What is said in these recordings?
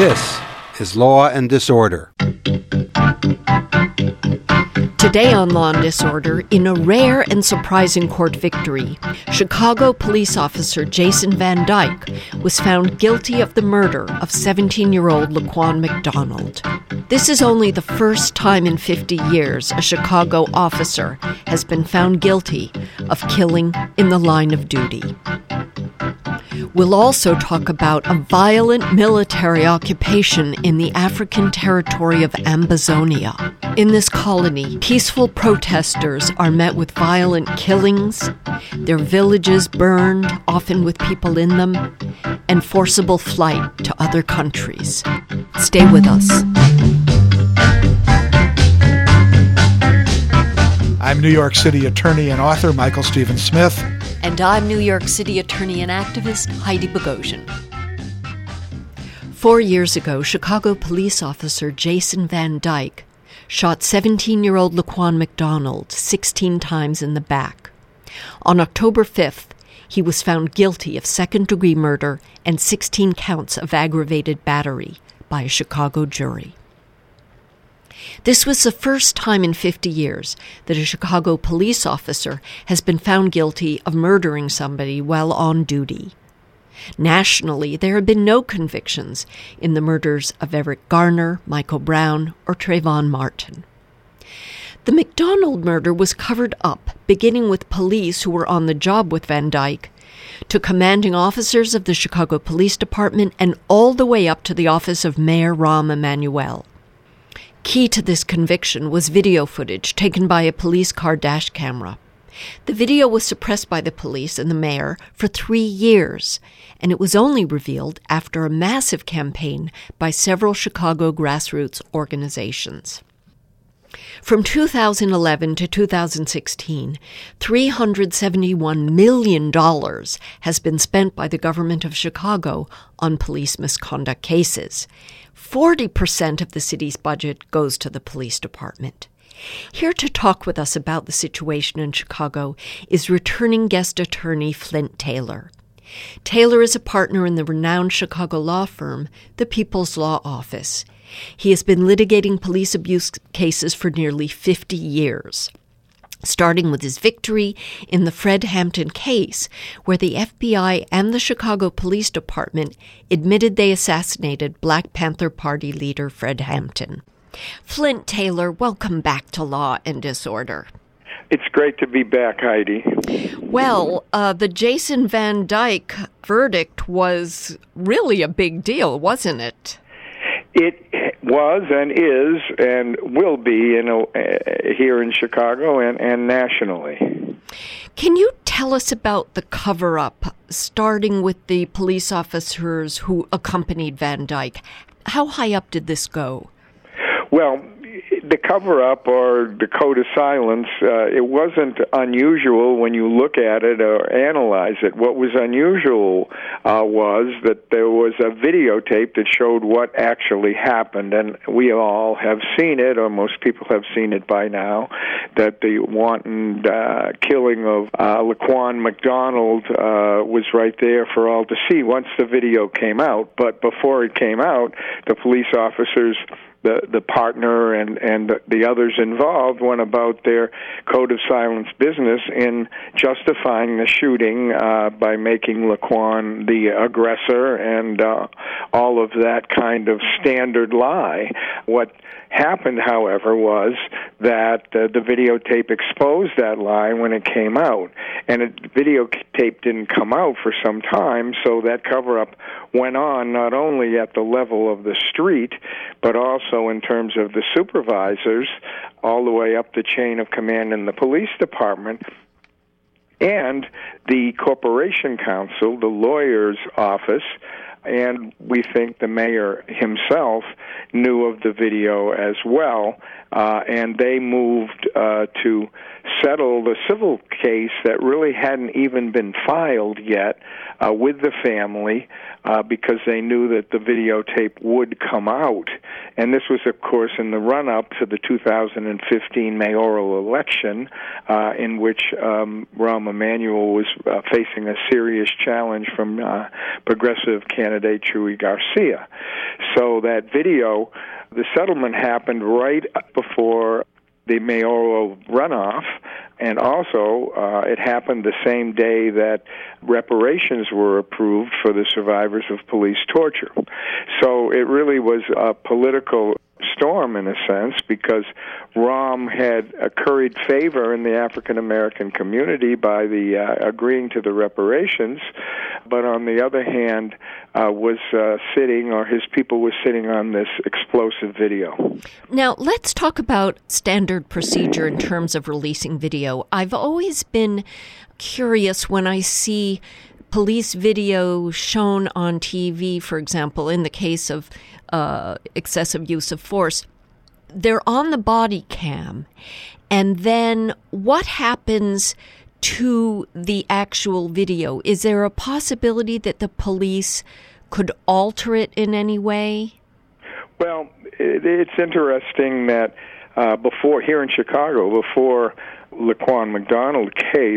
This is Law and Disorder. Today on Law and Disorder, in a rare and surprising court victory, Chicago police officer Jason Van Dyke was found guilty of the murder of 17-year-old Laquan McDonald. This is only the first time in 50 years a Chicago officer has been found guilty of killing in the line of duty. We'll also talk about a violent military occupation in the African territory of Ambazonia. In this colony, peaceful protesters are met with violent killings, their villages burned, often with people in them, and forcible flight to other countries. Stay with us. I'm New York City attorney and author Michael Stephen Smith. And I'm New York City attorney and activist Heidi Bogosian. 4 years ago, Chicago police officer Jason Van Dyke shot 17-year-old Laquan McDonald 16 times in the back. On October 5th, he was found guilty of second-degree murder and 16 counts of aggravated battery by a Chicago jury. This was the first time in 50 years that a Chicago police officer has been found guilty of murdering somebody while on duty. Nationally, there have been no convictions in the murders of Eric Garner, Michael Brown, or Trayvon Martin. The McDonald murder was covered up, beginning with police who were on the job with Van Dyke, to commanding officers of the Chicago Police Department, and all the way up to the office of Mayor Rahm Emanuel. Key to this conviction was video footage taken by a police car dash camera. The video was suppressed by the police and the mayor for 3 years, and it was only revealed after a massive campaign by several Chicago grassroots organizations. From 2011 to 2016, $371 million has been spent by the government of Chicago on police misconduct cases. 40% of the city's budget goes to the police department. Here to talk with us about the situation in Chicago is returning guest attorney Flint Taylor. Taylor is a partner in the renowned Chicago law firm, the People's Law Office. He has been litigating police abuse cases for nearly 50 years, starting with his victory in the Fred Hampton case, where the FBI and the Chicago Police Department admitted they assassinated Black Panther Party leader Fred Hampton. Flint Taylor, welcome back to Law and Disorder. It's great to be back, Heidi. Well, the Jason Van Dyke verdict was really a big deal, wasn't it? It was and is and will be here in Chicago and nationally. Can you tell us about the cover-up, starting with the police officers who accompanied Van Dyke? How high up did this go? Well, the cover-up or the code of silence, it wasn't unusual when you look at it or analyze it. What was unusual was that there was a videotape that showed what actually happened, and we all have seen it, or most people have seen it by now, that the wanton killing of Laquan McDonald was right there for all to see once the video came out. But before it came out, the police officers, the partner and the others involved went about their code of silence business in justifying the shooting by making Laquan the aggressor and all of that kind of standard lie. What happened, however, was that the videotape exposed that lie when it came out. And the videotape didn't come out for some time, so that cover-up went on not only at the level of the street, but also in terms of the supervisors, all the way up the chain of command in the police department. And the corporation counsel, the lawyer's office, and we think the mayor himself knew of the video as well, and they moved to settled a civil case that really hadn't even been filed yet with the family because they knew that the videotape would come out. And this was, of course, in the run-up to the 2015 mayoral election in which Rahm Emanuel was facing a serious challenge from progressive candidate Chuy Garcia. So that video, the settlement happened right before the mayoral runoff, and also it happened the same day that reparations were approved for the survivors of police torture. So it really was a political storm in a sense, because Rahm had curried favor in the African American community by the agreeing to the reparations, but on the other hand was sitting, or his people were sitting on this explosive video. Now, let's talk about standard procedure in terms of releasing video. I've always been curious when I see police video shown on TV, for example, in the case of excessive use of force. They're on the body cam, and then what happens to the actual video? Is there a possibility that the police could alter it in any way? Well, it's interesting that before, here in Chicago, before Laquan McDonald case,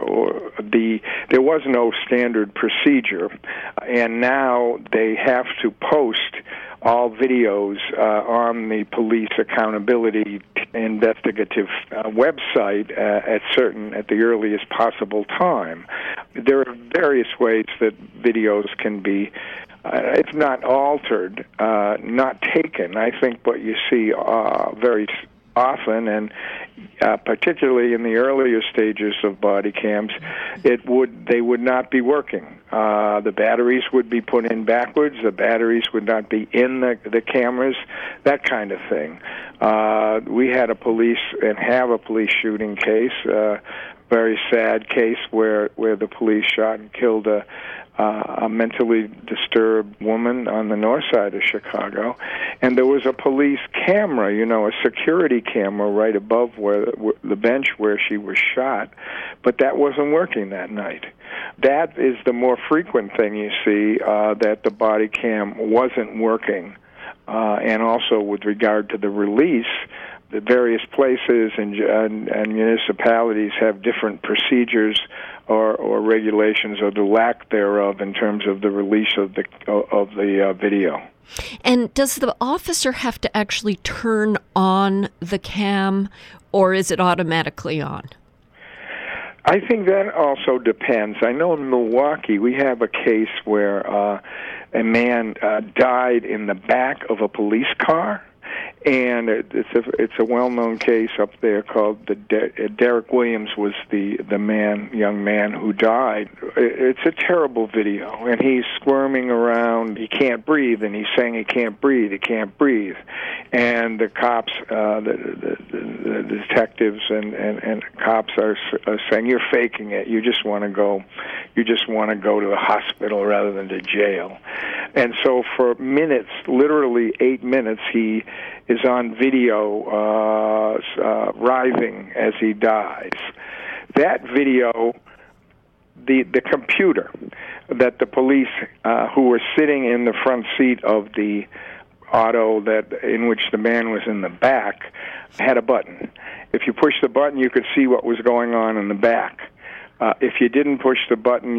there was no standard procedure, and now they have to post all videos on the police accountability investigative website at the earliest possible time. There are various ways that videos can be, if not altered, not taken. I think what you see very often, and particularly in the earlier stages of body cams, they would not be working. The batteries would be put in backwards. The batteries would not be in the cameras, that kind of thing. We had have a police shooting case, very sad case where the police shot and killed a mentally disturbed woman on the north side of Chicago, and there was a police camera, a security camera right above where the bench where she was shot, but that wasn't working that night. That is the more frequent thing you see, that the body cam wasn't working, and also with regard to the release, the various places and municipalities have different procedures or regulations, or the lack thereof, in terms of the release of the video. And does the officer have to actually turn on the cam, or is it automatically on? I think that also depends. I know in Milwaukee we have a case where a man died in the back of a police car. And it's a well-known case up there called Derek Williams was the young man who died. It's a terrible video, and he's squirming around. He can't breathe, and he's saying he can't breathe. He can't breathe, and the cops, the detectives and cops are saying, "You're faking it. You just want to go. You just want to go to the hospital rather than to jail." And so for minutes, literally 8 minutes, he is on video writhing as he dies. That video, the computer that the police who were sitting in the front seat of the auto in which the man was in the back had a button. If you push the button, you could see what was going on in the back. If you didn't push the button,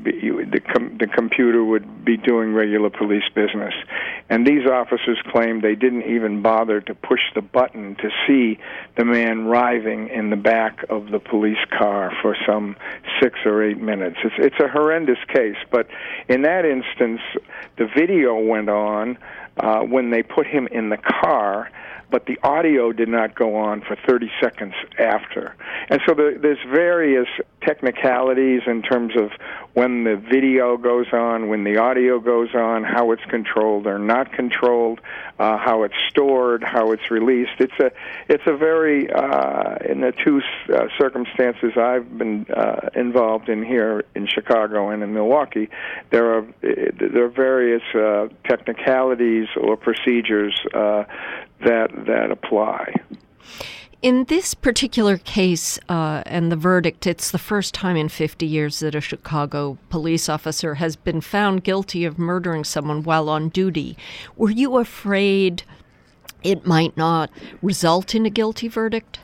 the computer would be doing regular police business. And these officers claimed they didn't even bother to push the button to see the man writhing in the back of the police car for some 6 or 8 minutes. It's a horrendous case, but in that instance, the video went on when they put him in the car, but the audio did not go on for 30 seconds after. And so there's various technicalities in terms of when the video goes on, when the audio goes on, how it's controlled or not controlled, how it's stored, how it's released. It's a very, in the two circumstances I've been involved in here in Chicago and in Milwaukee, there are various technicalities or procedures that apply. In this particular case and the verdict, it's the first time in 50 years that a Chicago police officer has been found guilty of murdering someone while on duty. Were you afraid it might not result in a guilty verdict?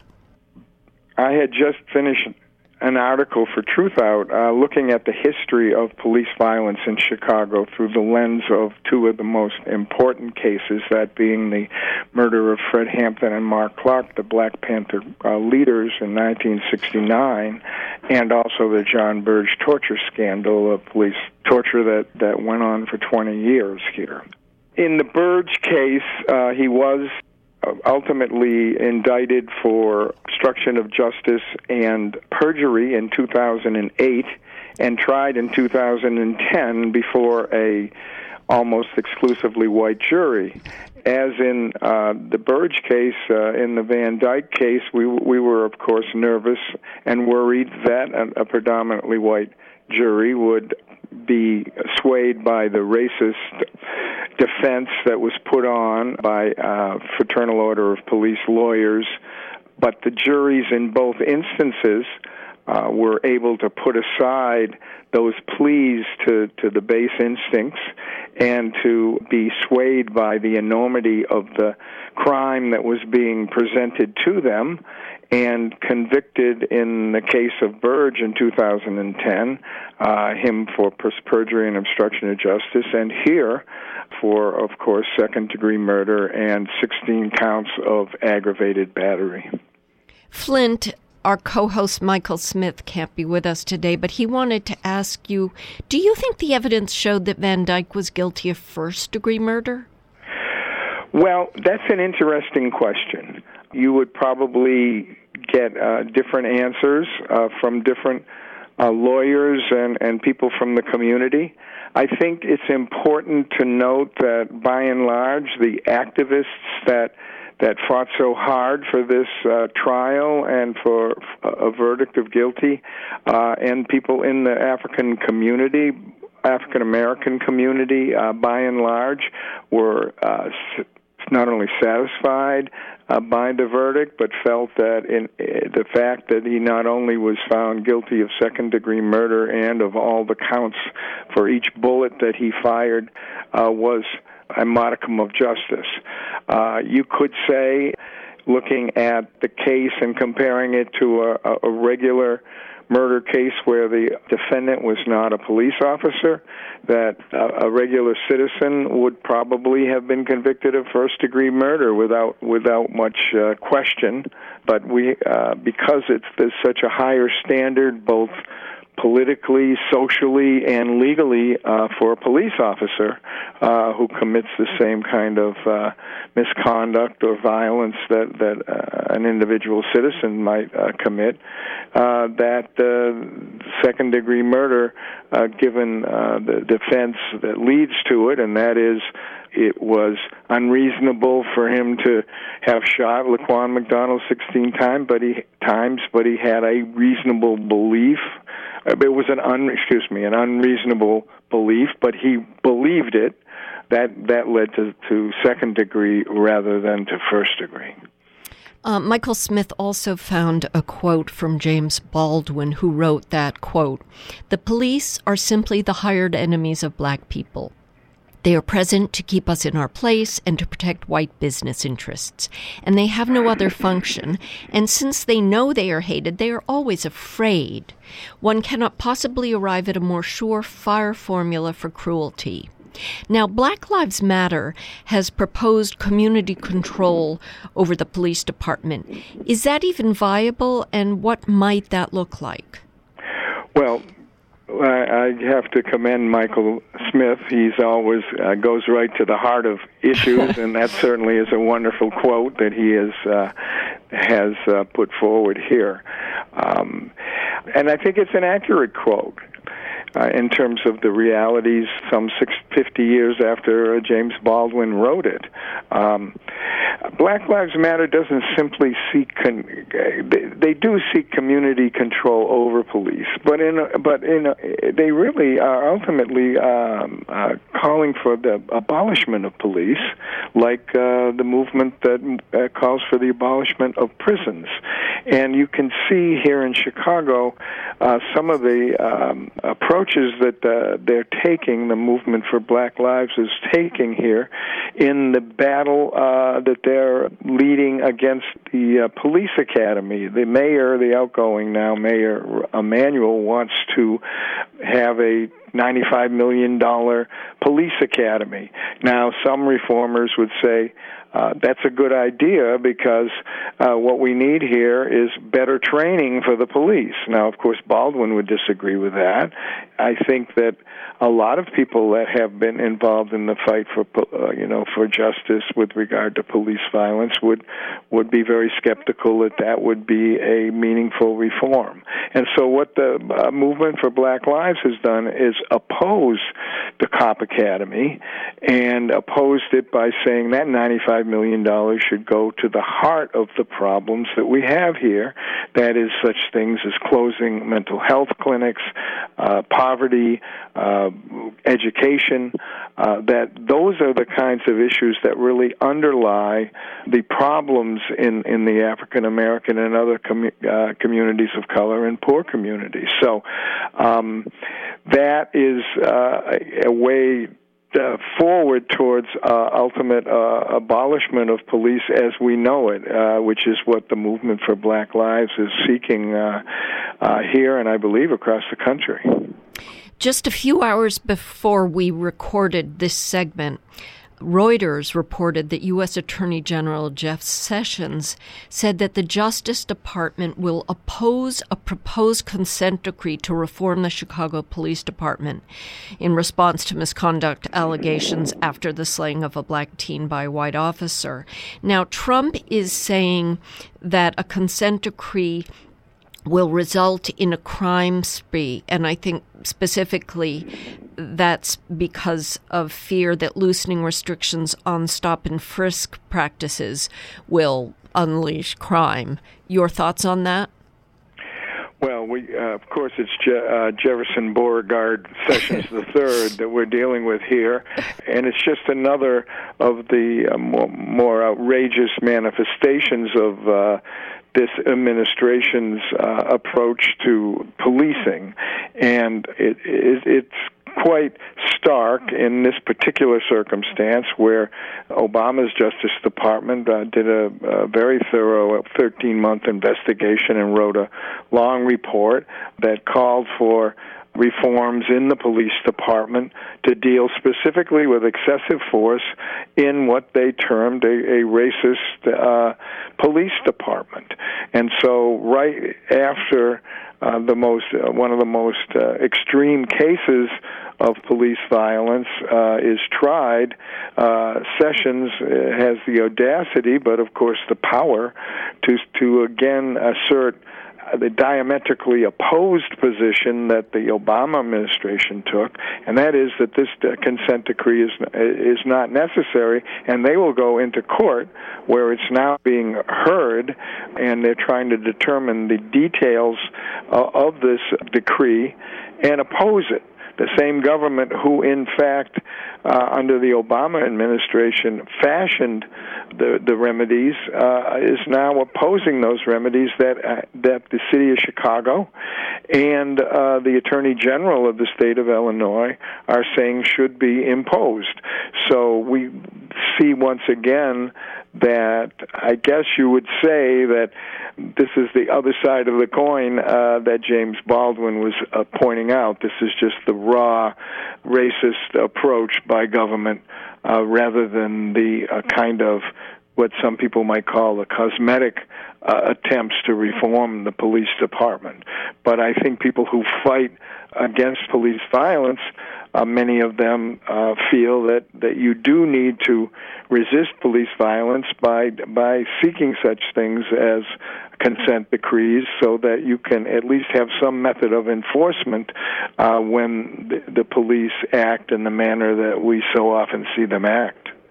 I had just finished an article for Truthout looking at the history of police violence in Chicago through the lens of two of the most important cases, that being the murder of Fred Hampton and Mark Clark, the Black Panther leaders in 1969, and also the John Burge torture scandal of police torture that went on for 20 years here. In the Burge case, he was ultimately indicted for obstruction of justice and perjury in 2008 and tried in 2010 before a almost exclusively white jury. As in the Burge case, in the Van Dyke case, we were, of course, nervous and worried that a predominantly white jury would be swayed by the racist defense that was put on by Fraternal Order of Police lawyers. But the juries in both instances were able to put aside those pleas to the base instincts and to be swayed by the enormity of the crime that was being presented to them, and convicted in the case of Burge in 2010, him for perjury and obstruction of justice, and here for, of course, second-degree murder and 16 counts of aggravated battery. Flint, our co-host Michael Smith can't be with us today, but he wanted to ask you, do you think the evidence showed that Van Dyke was guilty of first-degree murder? Well, that's an interesting question. You would probably get different answers from different lawyers and people from the community. I think it's important to note that, by and large, the activists that fought so hard for this trial and for a verdict of guilty, and people in the African American community, by and large, were not only satisfied by the verdict, but felt that in the fact that he not only was found guilty of second-degree murder and of all the counts for each bullet that he fired was a modicum of justice. You could say, looking at the case and comparing it to a regular murder case where the defendant was not a police officer, that a regular citizen would probably have been convicted of first-degree murder without much question. But because there's such a higher standard, both politically, socially, and legally for a police officer who commits the same kind of misconduct or violence that an individual citizen might commit, that second-degree murder, given the defense that leads to it, and that is it was unreasonable for him to have shot Laquan McDonald 16 times, but he had a reasonable belief. It was an unreasonable belief, but he believed it. That led to second degree rather than to first degree. Michael Smith also found a quote from James Baldwin, who wrote that, quote, "The police are simply the hired enemies of black people. They are present to keep us in our place and to protect white business interests. And they have no other function. And since they know they are hated, they are always afraid. One cannot possibly arrive at a more surefire formula for cruelty." Now, Black Lives Matter has proposed community control over the police department. Is that even viable, and what might that look like? Well, I have to commend Michael Smith. He's always goes right to the heart of issues, and that certainly is a wonderful quote that he has put forward here. And I think it's an accurate quote in terms of the realities some 50 years after James Baldwin wrote it. Black Lives Matter doesn't simply seek they do seek community control over police, but they really are ultimately calling for the abolishment of police, like the movement that calls for the abolishment of prisons. And you can see here in Chicago some of the approaches that they're taking, the movement for Black Lives is taking here in the battle that they're leading against the police academy. The mayor, the outgoing now Mayor Emanuel, wants to have a $95 million police academy. Now, some reformers would say that's a good idea because what we need here is better training for the police. Now, of course, Baldwin would disagree with that. I think that a lot of people that have been involved in the fight for for justice with regard to police violence would be very skeptical that would be a meaningful reform. And so what the movement for Black Lives has done is oppose the cop academy and opposed it by saying that $95 million should go to the heart of the problems that we have here. That is such things as closing mental health clinics, poverty, education, that those are the kinds of issues that really underlie the problems in the African American and other communities of color and poor communities. So that is a way forward towards ultimate abolishment of police as we know it, which is what the movement for Black Lives is seeking here and I believe across the country. Just a few hours before we recorded this segment, Reuters reported that U.S. Attorney General Jeff Sessions said that the Justice Department will oppose a proposed consent decree to reform the Chicago Police Department in response to misconduct allegations after the slaying of a black teen by a white officer. Now, Trump is saying that a consent decree will result in a crime spree, and I think specifically that's because of fear that loosening restrictions on stop and frisk practices will unleash crime. Your thoughts on that? Well, of course, it's Jefferson Beauregard Sessions III that we're dealing with here, and it's just another of the more outrageous manifestations of this administration's approach to policing, and it's quite stark in this particular circumstance where Obama's Justice Department did a very thorough 13-month investigation and wrote a long report that called for reforms in the police department to deal specifically with excessive force in what they termed a racist police department. And so right after one of the most extreme cases of police violence is tried, Sessions has the audacity, but of course the power, to again assert the diametrically opposed position that the Obama administration took, and that is that this consent decree is not necessary, and they will go into court where it's now being heard, and they're trying to determine the details of this decree and oppose it. The same government who, in fact, under the Obama administration fashioned the remedies is now opposing those remedies that the city of Chicago and the Attorney General of the state of Illinois are saying should be imposed. So we see once again that I guess you would say that this is the other side of the coin that James Baldwin was pointing out. This is just the raw racist approach by government rather than the kind of what some people might call the cosmetic attempts to reform the police department. But I think people who fight against police violence, many of them feel that you do need to resist police violence by seeking such things as consent decrees so that you can at least have some method of enforcement when the police act in the manner that we so often see them act.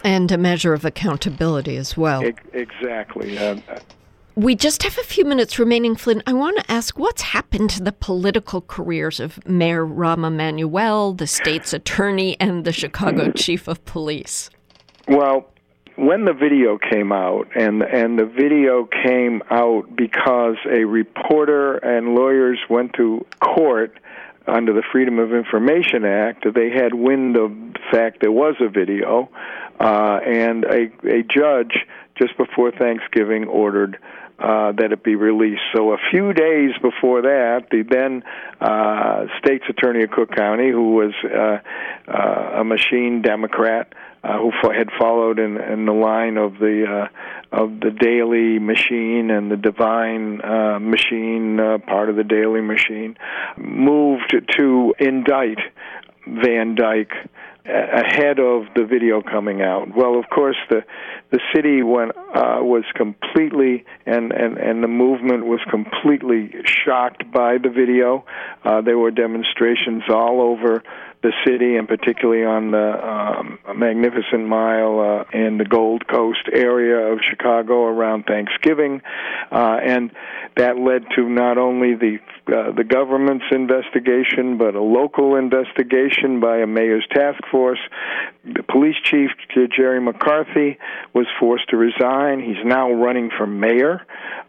And a measure of accountability as well. Exactly. We just have a few minutes remaining, Flint. I want to ask, what's happened to the political careers of Mayor Rahm Emanuel, the state's attorney, and the Chicago chief of police? Well, when the video came out, and the video came out because a reporter and lawyers went to court under the Freedom of Information Act, they had wind of the fact there was a video, and a judge just before Thanksgiving ordered that it be released. So a few days before that, the then state's attorney of Cook County, who was a machine Democrat, who had followed in the line of the Daley machine and the Divine machine, part of the Daley machine, moved to indict Van Dyke ahead of the video coming out. Well, of course, the city was completely and the movement was completely shocked by the video. There were demonstrations all over the city, and particularly on the Magnificent Mile and the Gold Coast area of Chicago around Thanksgiving, and that led to not only the government's investigation, but a local investigation by a mayor's task force. The police chief, Jerry McCarthy, was forced to resign. He's now running for mayor.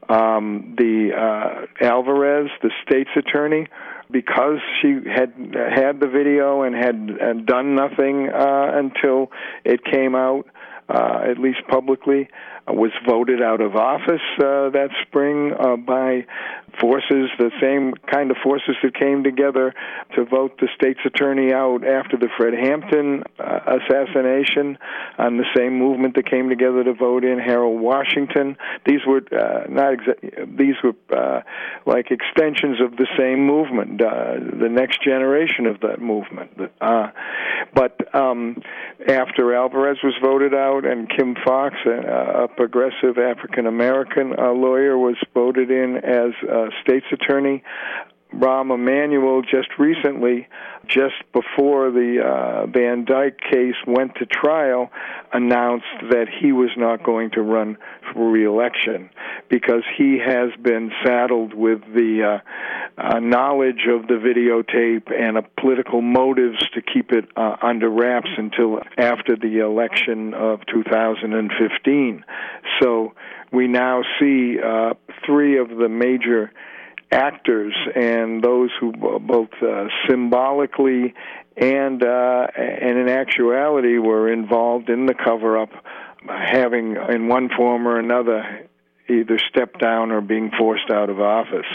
Alvarez, the state's attorney, because she had the video and had done nothing until it came out, at least publicly, was voted out of office that spring by forces, the same kind of forces that came together to vote the state's attorney out after the Fred Hampton assassination, and the same movement that came together to vote in Harold Washington. These were like extensions of the same movement, the next generation of that movement. But after Alvarez was voted out and Kim Foxx, a progressive African-American lawyer, was voted in as state's attorney, Rahm Emanuel just recently, just before the Van Dyke case went to trial, announced that he was not going to run for re-election because he has been saddled with the knowledge of the videotape and political motives to keep it under wraps until after the election of 2015. So we now see three of the major actors and those who both symbolically and in actuality were involved in the cover-up, having in one form or another either stepped down or being forced out of office.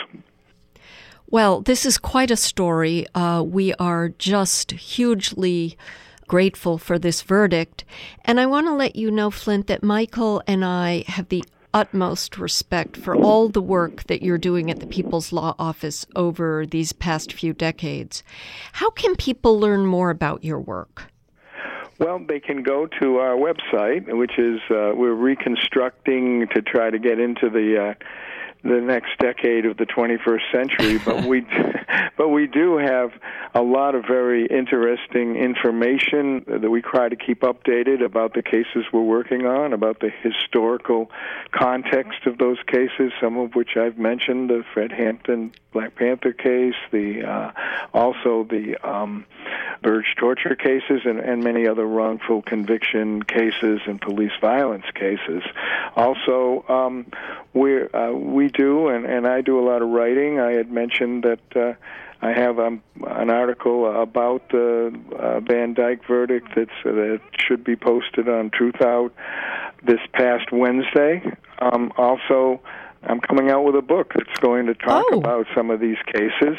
Well, this is quite a story. We are just hugely grateful for this verdict. And I want to let you know, Flint, that Michael and I have the utmost respect for all the work that you're doing at the People's Law Office over these past few decades. How can people learn more about your work? Well, they can go to our website, which is we're reconstructing to try to get into the next decade of the 21st century, but we do have a lot of very interesting information that we try to keep updated about the cases we're working on, about the historical context of those cases, some of which I've mentioned, the Fred Hampton Black Panther case, also the Burge torture cases, and many other wrongful conviction cases and police violence cases. Also, we do, and I do a lot of writing. I had mentioned that I have an article about the Van Dyke verdict that should be posted on Truth Out this past Wednesday. Also, I'm coming out with a book that's going to talk about some of these cases.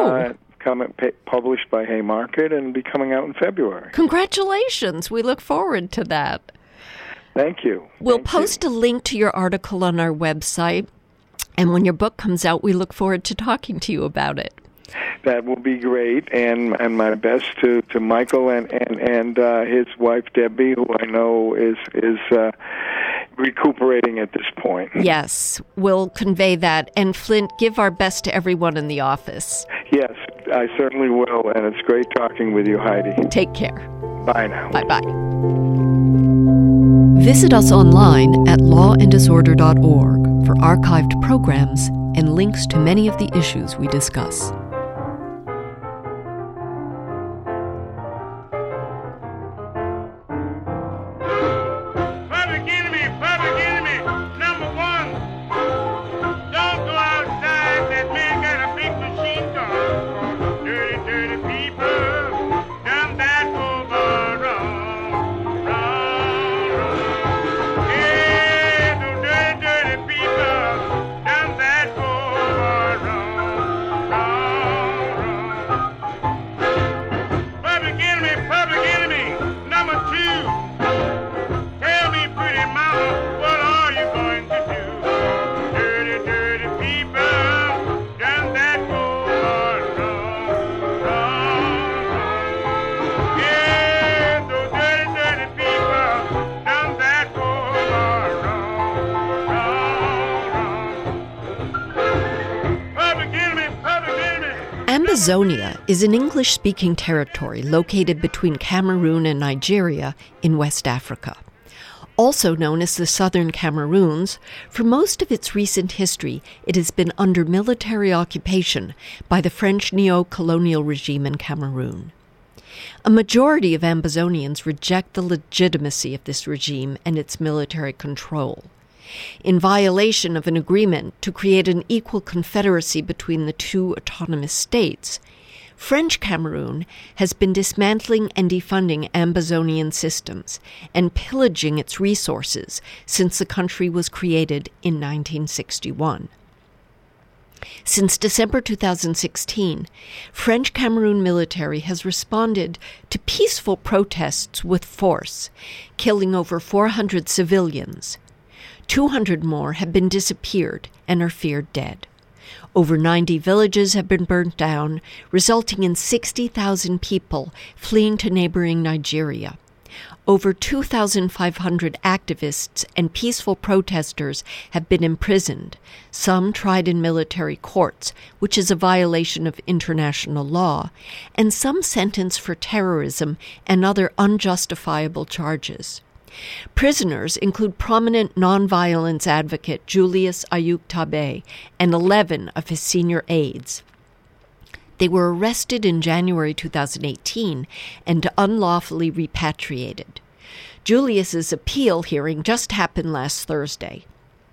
Published by Haymarket and be coming out in February. Congratulations. We look forward to that. Thank you. We'll post a link to your article on our website, and when your book comes out, we look forward to talking to you about it. That will be great, and my best to Michael and his wife Debbie, who I know is recuperating at this point. Yes, we'll convey that. And Flint, give our best to everyone in the office. Yes, I certainly will, and it's great talking with you, Heidi. Take care. Bye now. Bye-bye. Visit us online at lawanddisorder.org for archived programs and links to many of the issues we discuss. Ambazonia is an English-speaking territory located between Cameroon and Nigeria in West Africa. Also known as the Southern Cameroons, for most of its recent history, it has been under military occupation by the French neo-colonial regime in Cameroon. A majority of Ambazonians reject the legitimacy of this regime and its military control. In violation of an agreement to create an equal confederacy between the two autonomous states, French Cameroon has been dismantling and defunding Ambazonian systems and pillaging its resources since the country was created in 1961. Since December 2016, French Cameroon military has responded to peaceful protests with force, killing over 400 civilians. 200 more have been disappeared and are feared dead. Over 90 villages have been burnt down, resulting in 60,000 people fleeing to neighboring Nigeria. Over 2,500 activists and peaceful protesters have been imprisoned, some tried in military courts, which is a violation of international law, and some sentenced for terrorism and other unjustifiable charges. Prisoners include prominent nonviolence advocate Julius Ayuk Tabe and 11 of his senior aides. They were arrested in January 2018 and unlawfully repatriated. Julius's appeal hearing just happened last Thursday.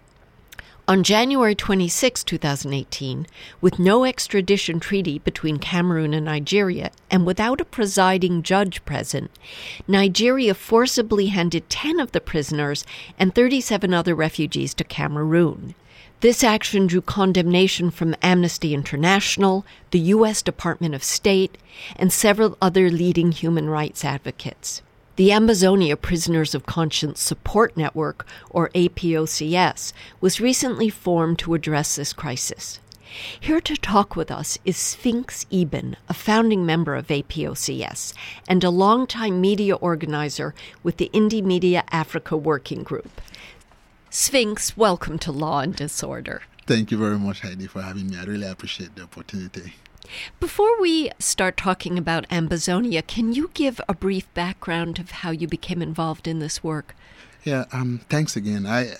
On January 26, 2018, with no extradition treaty between Cameroon and Nigeria and without a presiding judge present, Nigeria forcibly handed 10 of the prisoners and 37 other refugees to Cameroon. This action drew condemnation from Amnesty International, the U.S. Department of State, and several other leading human rights advocates. The Ambazonia Prisoners of Conscience Support Network, or APOCS, was recently formed to address this crisis. Here to talk with us is Sphinx Eben, a founding member of APOCS and a longtime media organizer with the Indie Media Africa Working Group. Sphinx, welcome to Law and Disorder. Thank you very much, Heidi, for having me. I really appreciate the opportunity. Before we start talking about Ambazonia, can you give a brief background of how you became involved in this work? Yeah, thanks again. I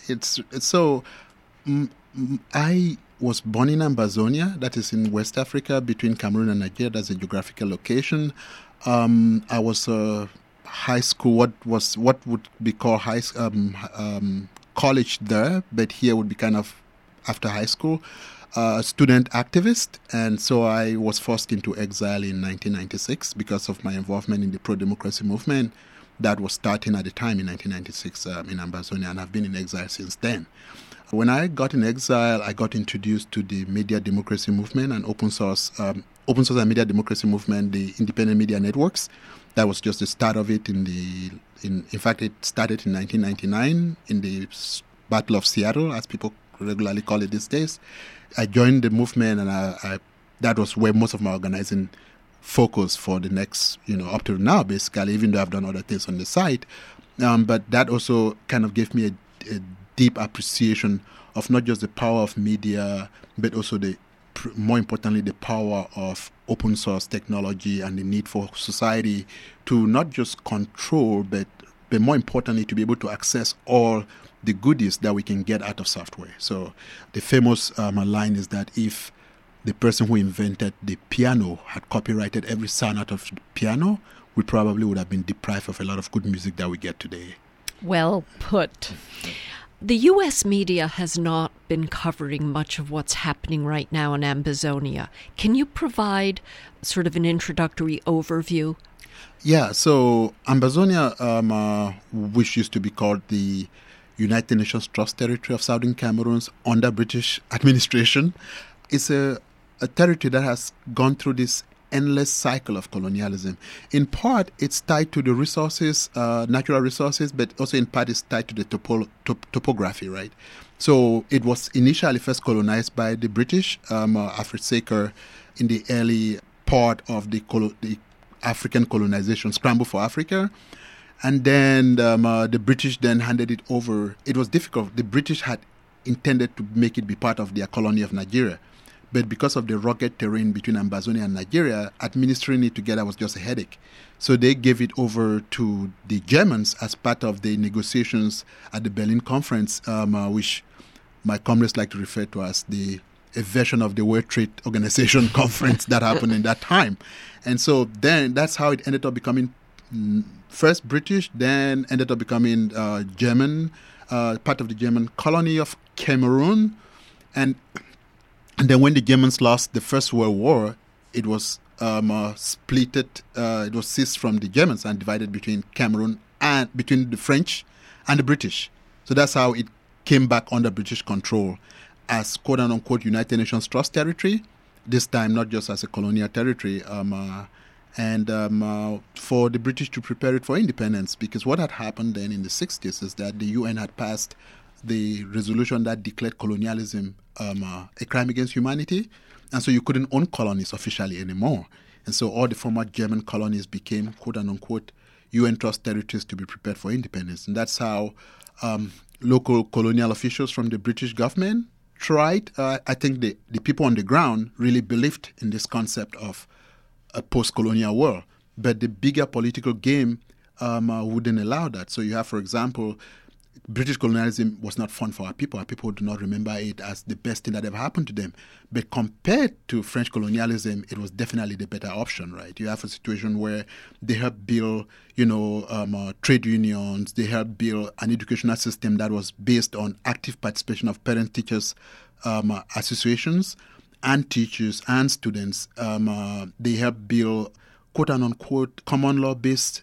was born in Ambazonia, that is in West Africa, between Cameroon and Nigeria. That's a geographical location. I was high school, what would be called college there, but here would be kind of after high school. Student activist, and so I was forced into exile in 1996 because of my involvement in the pro-democracy movement that was starting at the time in 1996 in Ambazonia, and I've been in exile since then. When I got in exile, I got introduced to the media democracy movement and open source and media democracy movement, the independent media networks. That was just the start of it. In fact, it started in 1999 in the Battle of Seattle, as people regularly call it these days. I joined the movement, and I that was where most of my organizing focus for the next, up to now, basically, even though I've done other things on the side. But that also kind of gave me a deep appreciation of not just the power of media, but also more importantly, the power of open source technology and the need for society to not just control, but but more importantly, to be able to access all the goodies that we can get out of software. So the famous line is that if the person who invented the piano had copyrighted every sound out of the piano, we probably would have been deprived of a lot of good music that we get today. Well put. The U.S. media has not been covering much of what's happening right now in Ambazonia. Can you provide sort of an introductory overview? Yeah, so Ambazonia, which used to be called the United Nations Trust Territory of Southern Cameroon under British administration, is a territory that has gone through this endless cycle of colonialism. In part, it's tied to the resources, natural resources, but also in part it's tied to the topography, right? So it was initially first colonized by the British, Afrisaker, in the early part of the African colonization, Scramble for Africa. And then the British then handed it over. It was difficult. The British had intended to make it be part of their colony of Nigeria. But because of the rugged terrain between Ambazonia and Nigeria, administering it together was just a headache. So they gave it over to the Germans as part of the negotiations at the Berlin Conference, which my comrades like to refer to as a version of the World Trade Organization conference that happened in that time. And so then that's how it ended up becoming first British, then ended up becoming German, part of the German colony of Cameroon. And then when the Germans lost the First World War, it was splitted, it was seized from the Germans and divided between Cameroon and between the French and the British. So that's how it came back under British control as quote-unquote United Nations Trust Territory, this time not just as a colonial territory, and for the British to prepare it for independence, because what had happened then in the 60s is that the UN had passed the resolution that declared colonialism a crime against humanity, and so you couldn't own colonies officially anymore. And so all the former German colonies became quote-unquote UN Trust territories to be prepared for independence. And that's how local colonial officials from the British government tried. I think the people on the ground really believed in this concept of a post-colonial world, but the bigger political game wouldn't allow that. So you have, for example, British colonialism was not fun for our people. Our people do not remember it as the best thing that ever happened to them. But compared to French colonialism, it was definitely the better option, right? You have a situation where they helped build, trade unions. They helped build an educational system that was based on active participation of parent-teachers associations and teachers and students. They helped build quote-unquote common law-based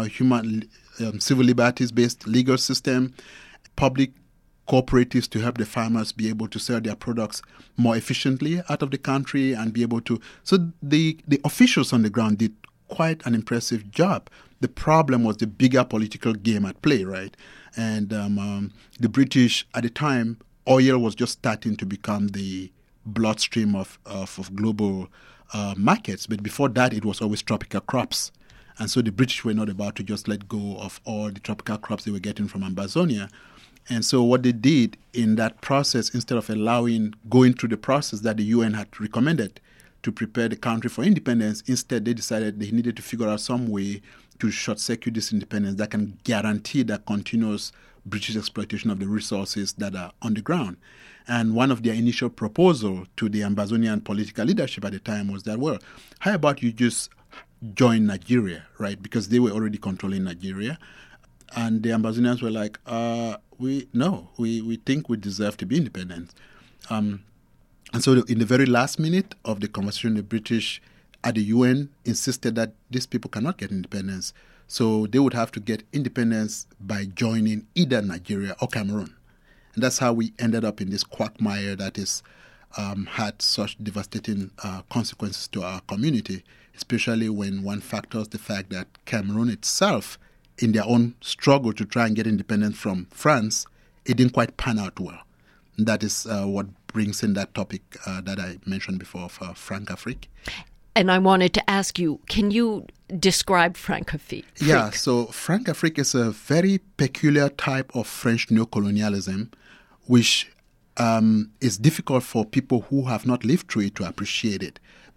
civil liberties-based legal system, public cooperatives to help the farmers be able to sell their products more efficiently out of the country and be able to. So the officials on the ground did quite an impressive job. The problem was the bigger political game at play, right? And the British, at the time, oil was just starting to become the bloodstream of global markets. But before that, it was always tropical crops. And so the British were not about to just let go of all the tropical crops they were getting from Ambazonia. And so what they did in that process, instead of going through the process that the UN had recommended to prepare the country for independence, instead they decided they needed to figure out some way to short-circuit this independence that can guarantee that continuous British exploitation of the resources that are on the ground. And one of their initial proposal to the Ambazonian political leadership at the time was that, well, how about you just join Nigeria, right? Because they were already controlling Nigeria. And the Ambazonians were like, we think we deserve to be independent. And so in the very last minute of the conversation, the British at the UN insisted that these people cannot get independence. So they would have to get independence by joining either Nigeria or Cameroon. And that's how we ended up in this quagmire that is had such devastating consequences to our community, especially when one factors the fact that Cameroon itself, in their own struggle to try and get independence from France, it didn't quite pan out well. And that is what brings in that topic that I mentioned before of Francafrique. And I wanted to ask you, can you describe Francafrique? Yeah, so Francafrique is a very peculiar type of French neocolonialism, which is difficult for people who have not lived through it to appreciate it.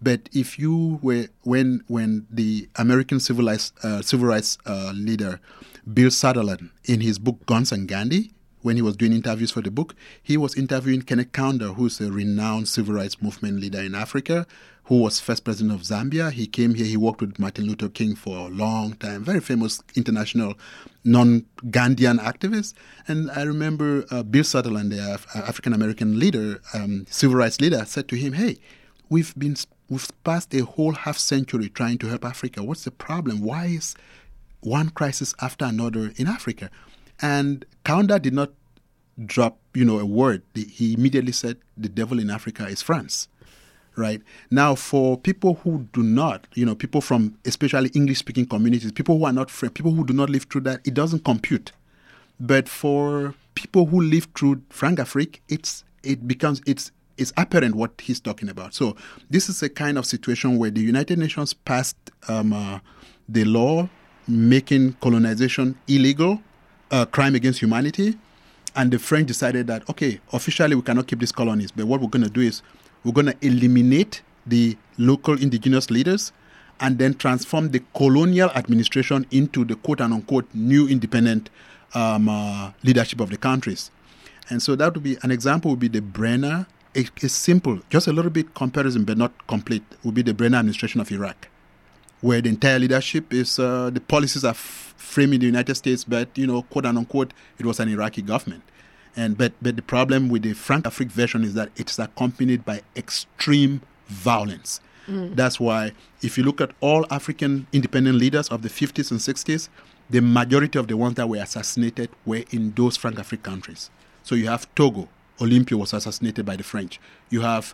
But if you were when the American civil rights leader Bill Sutherland, in his book Guns and Gandhi, when he was doing interviews for the book, he was interviewing Kenneth Kaunda, who's a renowned civil rights movement leader in Africa, who was first president of Zambia. He came here, he worked with Martin Luther King for a long time, very famous international non-Gandhian activist. And I remember Bill Sutherland, the African-American leader, civil rights leader, said to him, hey, we've passed a whole half century trying to help Africa. What's the problem? Why is one crisis after another in Africa? And Kaunda did not drop, a word. He immediately said, the devil in Africa is France. Right? Now, for people who do not, people from especially English-speaking communities, people who are not French, people who do not live through that, it doesn't compute. But for people who live through Francafrique, it's apparent what he's talking about. So this is a kind of situation where the United Nations passed the law making colonization illegal, crime against humanity, and the French decided that, okay, officially we cannot keep these colonies, but what we're going to do is we're going to eliminate the local indigenous leaders and then transform the colonial administration into the quote-unquote new independent leadership of the countries. And so that would be an example would be the Brenner. It's simple, just a little bit comparison, but not complete, would be the Brenner administration of Iraq, where the entire leadership is, the policies are framed in the United States, but, quote-unquote, it was an Iraqi government. But the problem with the Francafrique version is that it's accompanied by extreme violence. That's why if you look at all African independent leaders of the 50s and 60s, the majority of the ones that were assassinated were in those Francafrique countries. So you have Togo, Olympio was assassinated by the French. You have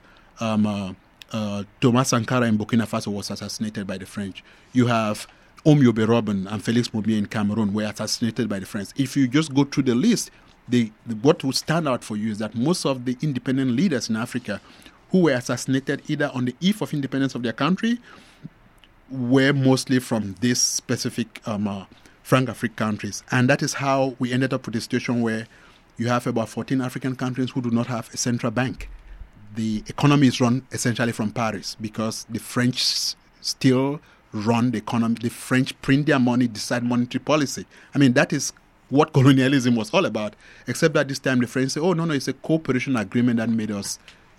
Thomas Sankara in Burkina Faso was assassinated by the French. You have Omyobe Robin and Félix Moumié in Cameroon were assassinated by the French. If you just go through the list, what will stand out for you is that most of the independent leaders in Africa who were assassinated either on the eve of independence of their country were mostly from this specific Francafrique countries. And that is how we ended up with a situation where you have about 14 African countries who do not have a central bank. The economy is run essentially from Paris because the French still run the economy. The French print their money, decide monetary policy. I mean, that is what colonialism was all about, except that this time the French say, oh, no, it's a cooperation agreement that made us,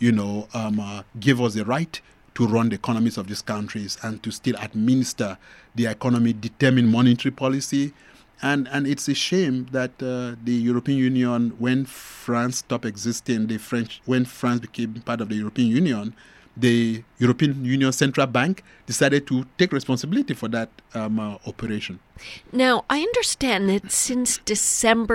give us the right to run the economies of these countries and to still administer the economy, determine monetary policy. And it's a shame that the European Union, when France stopped existing, when France became part of the European Union, the European Union Central Bank decided to take responsibility for that operation. Now, I understand that since December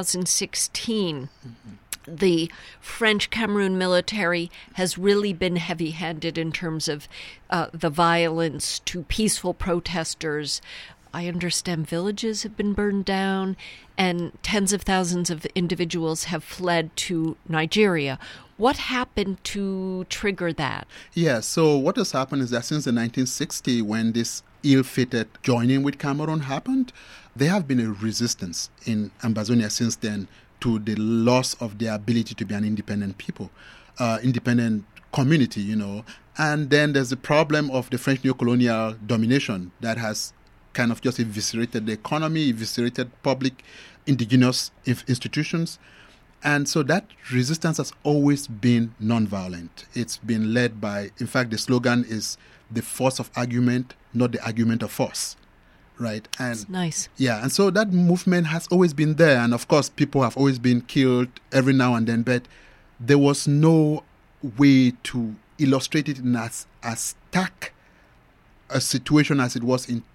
2016, the French Cameroon military has really been heavy-handed in terms of the violence to peaceful protesters. I understand villages have been burned down and tens of thousands of individuals have fled to Nigeria. What happened to trigger that? Yeah, so what has happened is that since the 1960s, when this ill-fated joining with Cameroon happened, there have been a resistance in Ambazonia since then to the loss of their ability to be an independent people, independent community, And then there's the problem of the French neocolonial domination that has kind of just eviscerated the economy, eviscerated public indigenous institutions. And so that resistance has always been nonviolent. It's been led by, in fact, the slogan is the force of argument, not the argument of force. Right? And that's nice. Yeah, and so that movement has always been there. And of course, people have always been killed every now and then, but there was no way to illustrate it in as stark a situation as it was in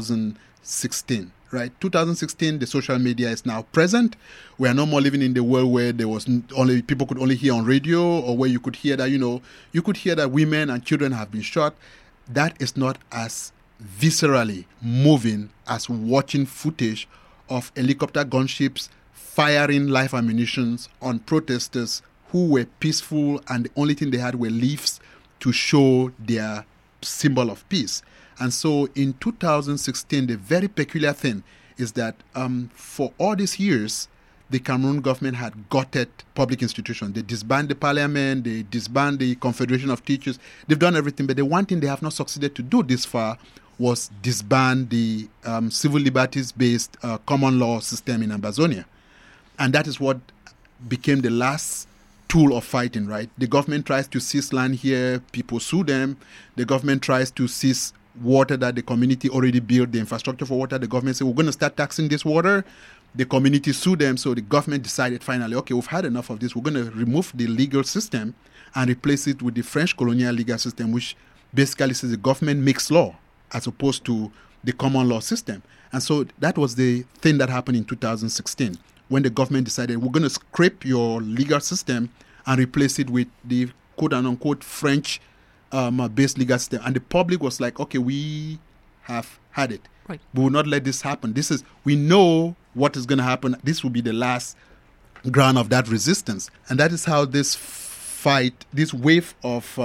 2016. Right, 2016, the social media is now present. We are no more living in the world where there was only people could only hear on radio, or where you could hear that you could hear that women and children have been shot. That is not as viscerally moving as watching footage of helicopter gunships firing live ammunition on protesters who were peaceful, and the only thing they had were leaves to show their symbol of peace. And so in 2016, the very peculiar thing is that for all these years, the Cameroon government had gutted public institutions. They disbanded the parliament, they disbanded the Confederation of Teachers. They've done everything, but the one thing they have not succeeded to do this far was disband the civil liberties-based common law system in Ambazonia. And that is what became the last tool of fighting, right? The government tries to seize land here, people sue them. The government tries to seize water that the community already built, the infrastructure for water. The government said, we're going to start taxing this water. The community sued them, so the government decided finally, okay, we've had enough of this. We're going to remove the legal system and replace it with the French colonial legal system, which basically says the government makes law as opposed to the common law system. And so that was the thing that happened in 2016 when the government decided we're going to scrape your legal system and replace it with the quote-unquote French-based legal system. And the public was like, okay, we have had it. Right. We will not let this happen. We know what is going to happen. This will be the last ground of that resistance. And that is how this fight, this wave of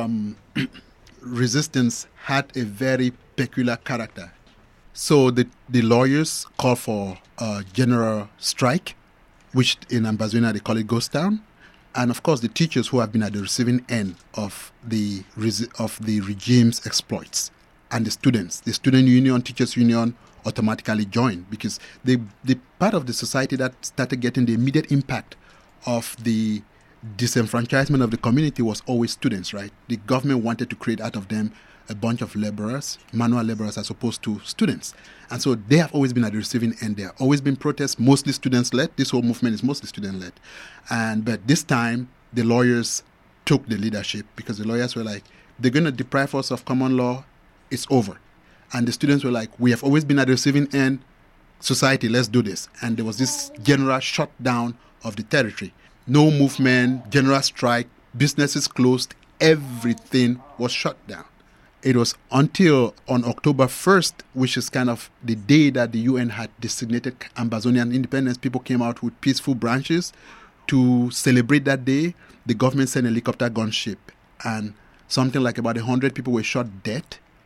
resistance had a very peculiar character. So the lawyers called for a general strike, which in Ambazonia they call it ghost town. And of course the teachers who have been at the receiving end of the regime's exploits. And the students, the student union, teachers union automatically joined because the part of the society that started getting the immediate impact of the disenfranchisement of the community was always students, right? The government wanted to create out of them a bunch of laborers, manual laborers, as opposed to students. And so they have always been at the receiving end. There have always been protests, mostly students-led. This whole movement is mostly student-led. But this time, the lawyers took the leadership because the lawyers were like, they're going to deprive us of common law. It's over. And the students were like, we have always been at the receiving end. Society, let's do this. And there was this general shutdown of the territory. No movement, general strike, businesses closed, everything was shut down. It was until on October 1st, which is kind of the day that the UN had designated Ambazonian independence, people came out with peaceful branches to celebrate that day. The government sent a helicopter gunship and something like about 100 people were shot dead.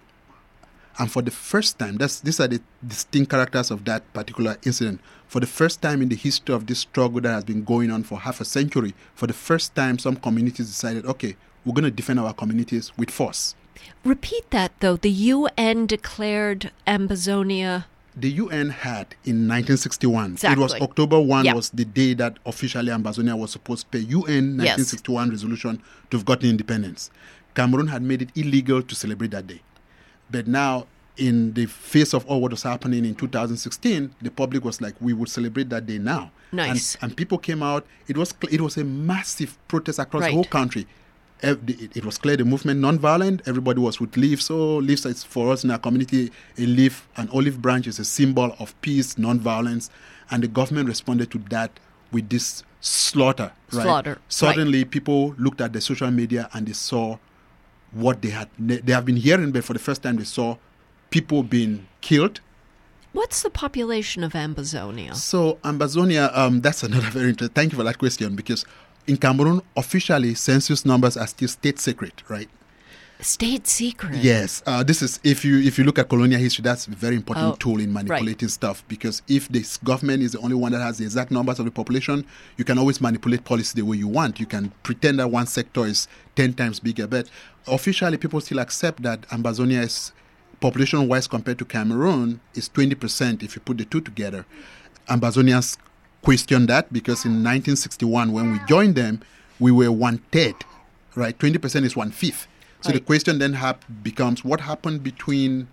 And for the first time, these are the distinct characters of that particular incident. For the first time in the history of this struggle that has been going on for half a century, for the first time, some communities decided, okay, we're going to defend our communities with force. Repeat that, though. The UN declared Ambazonia. The UN had in 1961. Exactly. It was October 1 was the day that officially Ambazonia was supposed to pay UN 1961 resolution to have gotten independence. Cameroon had made it illegal to celebrate that day. But now, in the face of all what was happening in 2016, the public was like, we will celebrate that day now. Nice. And people came out. It was a massive protest across the whole country. It was clear the movement non-violent. Everybody was with leaves. So leaves is for us in our community, a leaf, an olive branch is a symbol of peace, non-violence. And the government responded to that with this slaughter. Right? Suddenly, people looked at the social media and they saw what they have been hearing, but for the first time they saw people being killed. What's the population of Ambazonia? So Ambazonia, that's another very interesting. Thank you for that question, because in Cameroon, officially, census numbers are still state secret, right? State secret? Yes. This is, if you look at colonial history, that's a very important tool in manipulating stuff, because if this government is the only one that has the exact numbers of the population, you can always manipulate policy the way you want. You can pretend that one sector is 10 times bigger, but officially people still accept that Ambazonia is, population-wise compared to Cameroon, is 20% if you put the two together. Ambazonians question that because in 1961, when we joined them, we were 1/3, right? 20% is 1/5. So the question then becomes, what happened between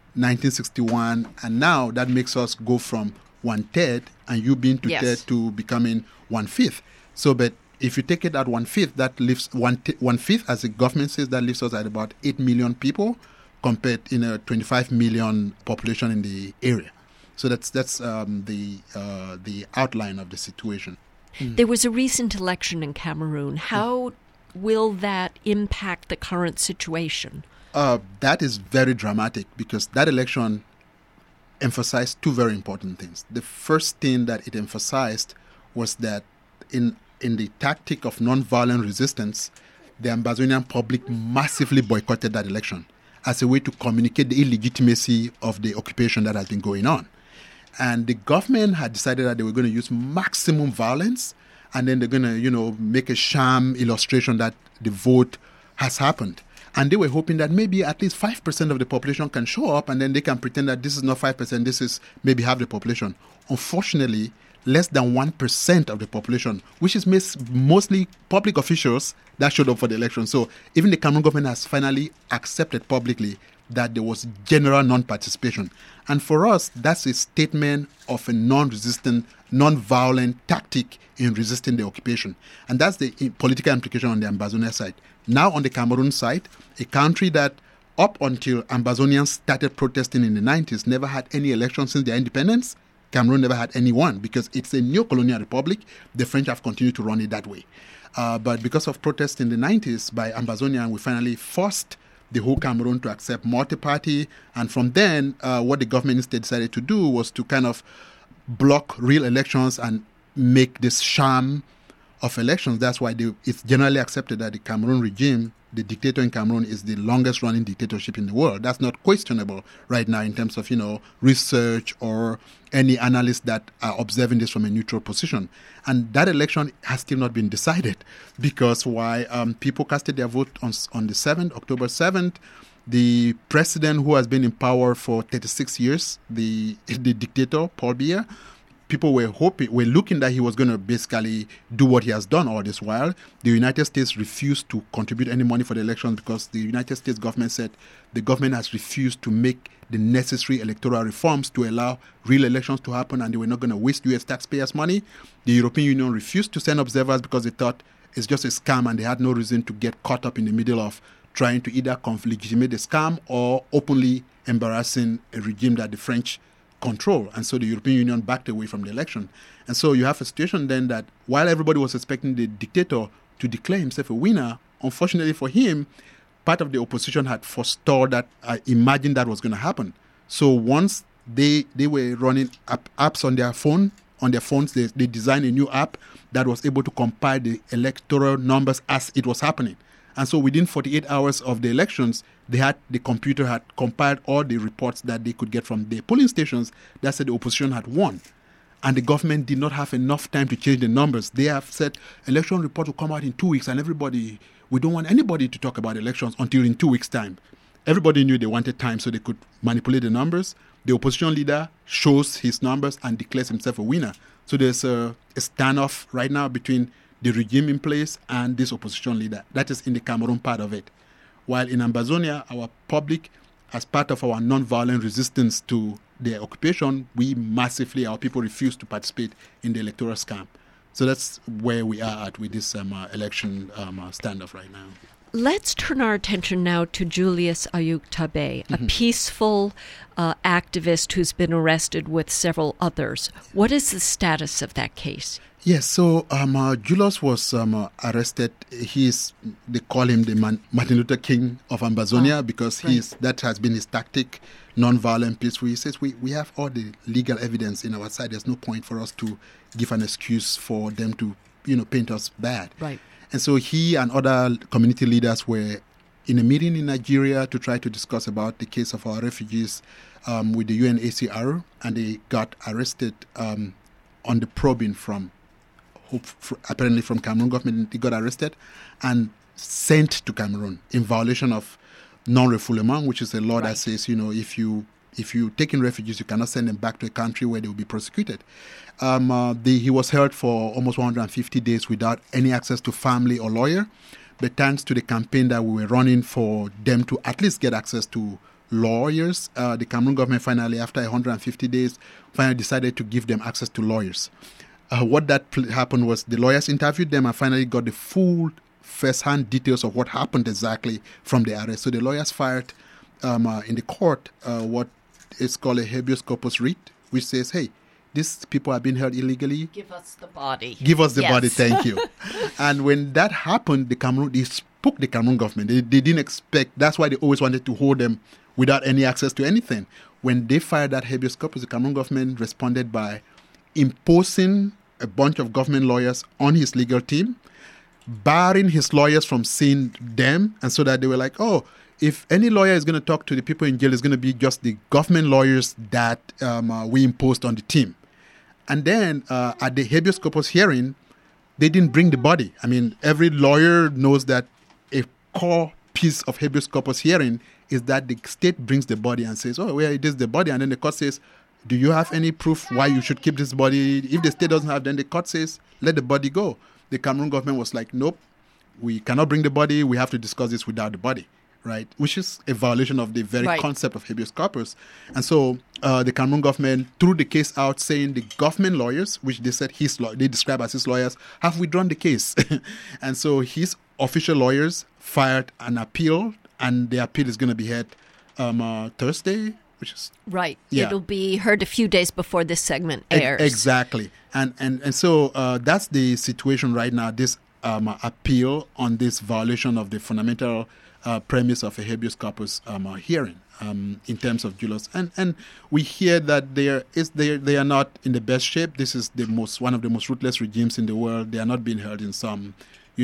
1961 and now that makes us go from 1/3 and you being 2/3 to becoming 1/5? So, but if you take it at 1/5, that leaves 1/5, as the government says, that leaves us at about 8 million people compared in a 25 million population in the area. So that's the outline of the situation. There was a recent election in Cameroon. How will that impact the current situation? That is very dramatic because that election emphasized two very important things. The first thing that it emphasized was that in the tactic of nonviolent resistance, the Ambazonian public massively boycotted that election as a way to communicate the illegitimacy of the occupation that has been going on. And the government had decided that they were going to use maximum violence, and then they're going to, make a sham illustration that the vote has happened. And they were hoping that maybe at least 5% of the population can show up, and then they can pretend that this is not 5%, this is maybe half the population. Unfortunately, less than 1% of the population, which is mostly public officials, that showed up for the election. So even the Cameroon government has finally accepted publicly that there was general non-participation. And for us, that's a statement of a non-resistant, non-violent tactic in resisting the occupation. And that's the political implication on the Ambazonia side. Now on the Cameroon side, a country that up until Ambazonians started protesting in the 90s never had any elections since their independence. Cameroon never had any one because it's a neo-colonial republic. The French have continued to run it that way. But because of protests in the 90s by Ambazonian, we finally forced the whole Cameroon to accept multi-party. And from then, what the government instead decided to do was to kind of block real elections and make this sham of elections. That's why it's generally accepted that the Cameroon regime, the dictator in Cameroon, is the longest running dictatorship in the world. That's not questionable right now in terms of, research or any analysts that are observing this from a neutral position. And that election has still not been decided because why people casted their vote on the 7th, October 7th, the president who has been in power for 36 years, the dictator, Paul Biya, people were looking that he was going to basically do what he has done all this while. The United States refused to contribute any money for the elections because the United States government said the government has refused to make the necessary electoral reforms to allow real elections to happen, and they were not going to waste U.S. taxpayers' money. The European Union refused to send observers because they thought it's just a scam and they had no reason to get caught up in the middle of trying to either legitimate the scam or openly embarrassing a regime that the French control. And so the European Union backed away from the election. And so you have a situation then that while everybody was expecting the dictator to declare himself a winner, unfortunately for him, part of the opposition had forestalled that, imagined that was going to happen. So once they were running apps on their phones, they designed a new app that was able to compile the electoral numbers as it was happening. And so within 48 hours of the elections, the computer had compiled all the reports that they could get from the polling stations that said the opposition had won. And the government did not have enough time to change the numbers. They have said election report will come out in 2 weeks, and we don't want anybody to talk about elections until in 2 weeks' time. Everybody knew they wanted time so they could manipulate the numbers. The opposition leader shows his numbers and declares himself a winner. So there's a standoff right now between the regime in place and this opposition leader. That is in the Cameroon part of it. While in Ambazonia, our public, as part of our non-violent resistance to the occupation, our people refuse to participate in the electoral scam. So that's where we are at with this election standoff right now. Let's turn our attention now to Julius Ayuk Tabe, a peaceful activist who's been arrested with several others. What is the status of that case? Yes, so Julius was arrested. They call him the Martin Luther King of Ambazonia because that has been his tactic, non-violent, peaceful. He says we have all the legal evidence in our side. There's no point for us to give an excuse for them to paint us bad. Right. And so he and other community leaders were in a meeting in Nigeria to try to discuss about the case of our refugees with the UNHCR, and they got arrested on the probing apparently from Cameroon government. They got arrested and sent to Cameroon in violation of non-refoulement, which is a law that says, if you take in refugees, you cannot send them back to a country where they will be prosecuted. He was held for almost 150 days without any access to family or lawyer. But thanks to the campaign that we were running for them to at least get access to lawyers, the Cameroon government finally, after 150 days, finally decided to give them access to lawyers. What happened was the lawyers interviewed them and finally got the full first-hand details of what happened exactly from the arrest. So the lawyers filed in the court what is called a habeas corpus writ, which says, hey, these people have been held illegally. Give us the body. Give us the body, thank you. And when that happened, they spooked the Cameroon government. They didn't expect, that's why they always wanted to hold them without any access to anything. When they fired that habeas corpus, the Cameroon government responded by imposing a bunch of government lawyers on his legal team, barring his lawyers from seeing them, and so that they were like, oh, if any lawyer is going to talk to the people in jail, it's going to be just the government lawyers that we imposed on the team. And then at the habeas corpus hearing, they didn't bring the body. I mean, every lawyer knows that a core piece of habeas corpus hearing is that the state brings the body and says, oh, well, it is the body. And then the court says, do you have any proof why you should keep this body? If the state doesn't have, then the court says, let the body go. The Cameroon government was like, nope, we cannot bring the body. We have to discuss this without the body, right? Which is a violation of the very concept of habeas corpus. And so the Cameroon government threw the case out, saying the government lawyers, which they said they describe as his lawyers, have withdrawn the case. And so his official lawyers filed an appeal, and the appeal is going to be heard Thursday, which is... Right. Yeah. It'll be heard a few days before this segment airs. Exactly. And so that's the situation right now, this appeal on this violation of the fundamental premise of a habeas corpus hearing in terms of Julius. And we hear that they are not in the best shape. This is one of the most ruthless regimes in the world. They are not being held in some,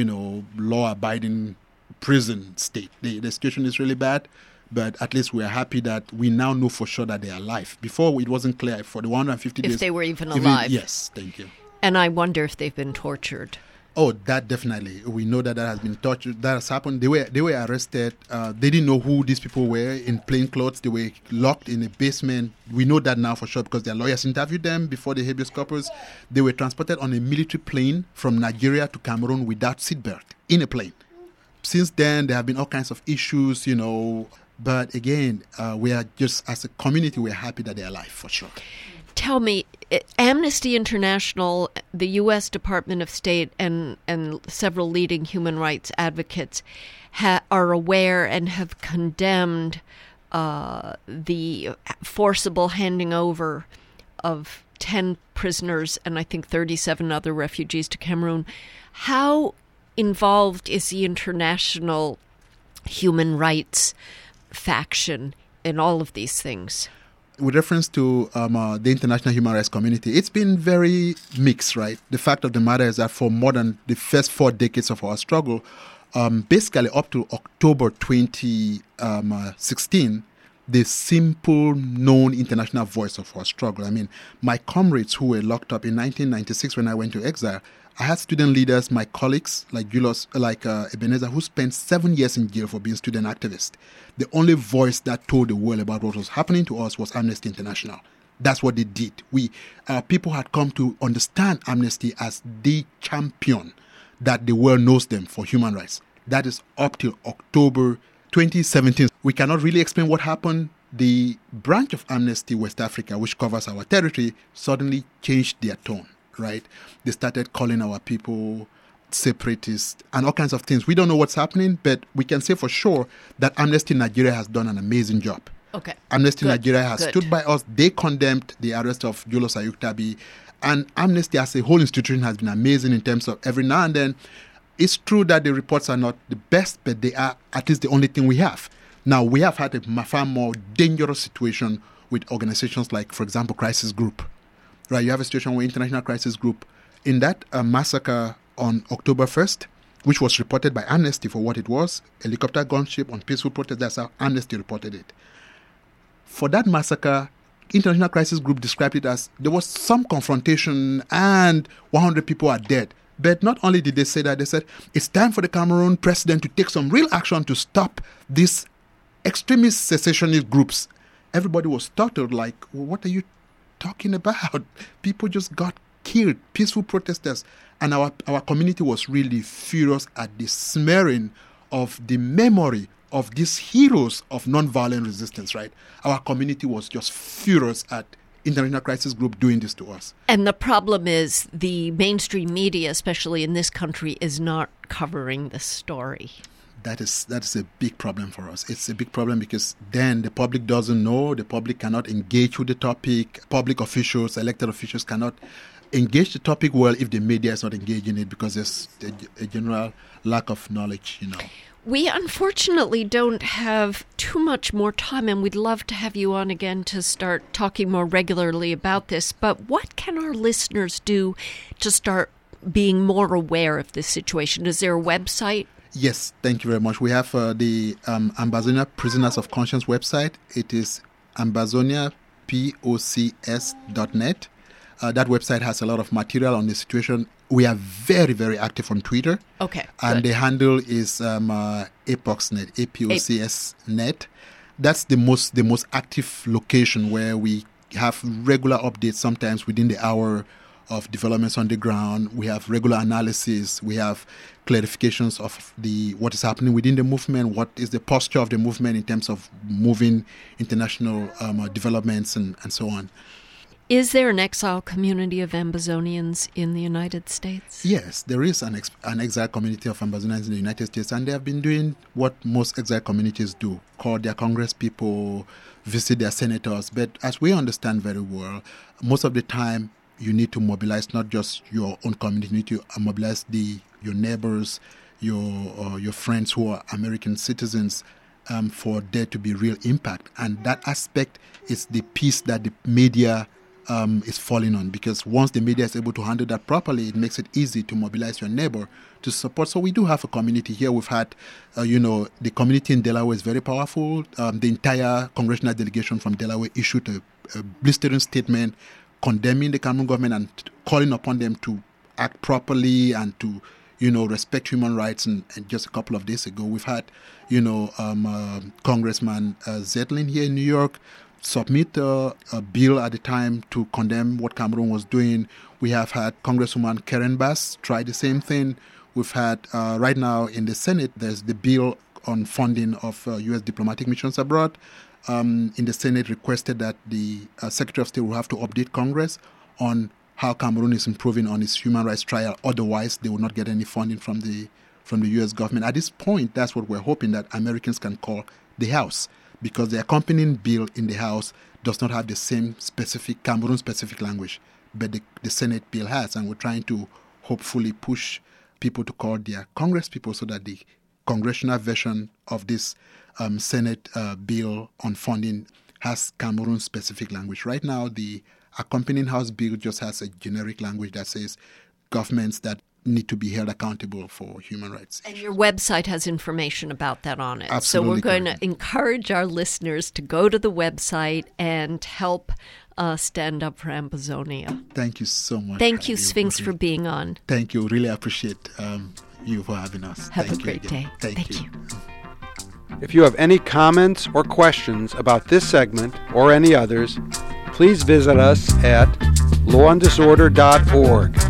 law-abiding prison state. The situation is really bad. But at least we are happy that we now know for sure that they are alive. Before, it wasn't clear for the 150 days. If they were even alive. Yes, thank you. And I wonder if they've been tortured. Oh, that definitely. We know that has been tortured. That has happened. They were arrested. They didn't know who these people were in plain clothes. They were locked in a basement. We know that now for sure because their lawyers interviewed them before the habeas corpus. They were transported on a military plane from Nigeria to Cameroon without seatbelt in a plane. Since then, there have been all kinds of issues, But again, we are just, as a community, we're happy that they're alive, for sure. Tell me, Amnesty International, the U.S. Department of State, and several leading human rights advocates are aware and have condemned the forcible handing over of 10 prisoners and I think 37 other refugees to Cameroon. How involved is the international human rights faction in all of these things? With reference to the international human rights community, it's been very mixed, right? The fact of the matter is that for more than the first 4 decades of our struggle, basically up to October 2016, the simple known international voice of our struggle. I mean, my comrades who were locked up in 1996 when I went to exile, I had student leaders, my colleagues like Julius, Ebenezer, who spent 7 years in jail for being student activists. The only voice that told the world about what was happening to us was Amnesty International. That's what they did. People had come to understand Amnesty as the champion that the world knows them for human rights. That is up till October 2017. We cannot really explain what happened. The branch of Amnesty West Africa, which covers our territory, suddenly changed their tone, right? They started calling our people separatists and all kinds of things. We don't know what's happening, but we can say for sure that Amnesty Nigeria has done an amazing job. Okay. Amnesty Nigeria has stood by us. They condemned the arrest of Julius Ayuktabi. And Amnesty as a whole institution has been amazing in terms of every now and then. It's true that the reports are not the best, but they are at least the only thing we have. Now, we have had a far more dangerous situation with organizations like, for example, Crisis Group. Right? You have a situation where International Crisis Group, in that massacre on October 1st, which was reported by Amnesty for what it was, helicopter gunship on peaceful protest, that's how Amnesty reported it. For that massacre, International Crisis Group described it as there was some confrontation and 100 people are dead. But not only did they say that, they said it's time for the Cameroon president to take some real action to stop these extremist secessionist groups. Everybody was startled, like, well, what are you talking about? People just got killed, peaceful protesters. And our community was really furious at the smearing of the memory of these heroes of nonviolent resistance, right? Our community was just furious at International Crisis Group doing this to us. And the problem is the mainstream media, especially in this country, is not covering the story. That is a big problem for us. It's a big problem because then the public doesn't know, the public cannot engage with the topic, public officials, elected officials cannot engage the topic well if the media is not engaged in it because there's a general lack of knowledge, We unfortunately don't have too much more time, and we'd love to have you on again to start talking more regularly about this. But what can our listeners do to start being more aware of this situation? Is there a website? Yes, thank you very much. We have the Ambazonia Prisoners of Conscience website. It is ambazoniapocs.net. That website has a lot of material on the situation. We are very, very active on Twitter. Okay. And the handle is APOCSnet, APOCS.net. That's the most active location where we have regular updates, sometimes within the hour of developments on the ground. We have regular analysis. We have clarifications of what is happening within the movement, what is the posture of the movement in terms of moving international developments and so on. Is there an exile community of Ambazonians in the United States? Yes, there is an exile community of Ambazonians in the United States, and they have been doing what most exile communities do, call their Congress people, visit their senators. But as we understand very well, most of the time you need to mobilize not just your own community, you need to mobilize your neighbors, your friends who are American citizens, for there to be real impact. And that aspect is the piece that the media is falling on, because once the media is able to handle that properly, it makes it easy to mobilize your neighbor to support. So we do have a community here. We've had, the community in Delaware is very powerful. The entire congressional delegation from Delaware issued a blistering statement condemning the Cameroon government and calling upon them to act properly and to, respect human rights. And just a couple of days ago, we've had, Congressman Zetlin here in New York submit a bill at the time to condemn what Cameroon was doing. We have had Congresswoman Karen Bass try the same thing. We've had, right now in the Senate, there's the bill on funding of U.S. diplomatic missions abroad. In the Senate requested that the Secretary of State will have to update Congress on how Cameroon is improving on its human rights trial. Otherwise, they will not get any funding from the U.S. government. At this point, that's what we're hoping that Americans can call the House, because the accompanying bill in the House does not have the same specific Cameroon-specific language, but the Senate bill has, and we're trying to hopefully push people to call their Congress people so that the congressional version of this Senate bill on funding has Cameroon-specific language. Right now, the accompanying House bill just has a generic language that says governments that need to be held accountable for human rights. And your website has information about that on it. Absolutely. So we're going to encourage our listeners to go to the website and help stand up for Ambazonia. Thank you so much. Thank you, Sphinx, for being on. Thank you. Really appreciate you for having us. Have a great day. Thank you. If you have any comments or questions about this segment or any others, please visit us at lawanddisorder.org.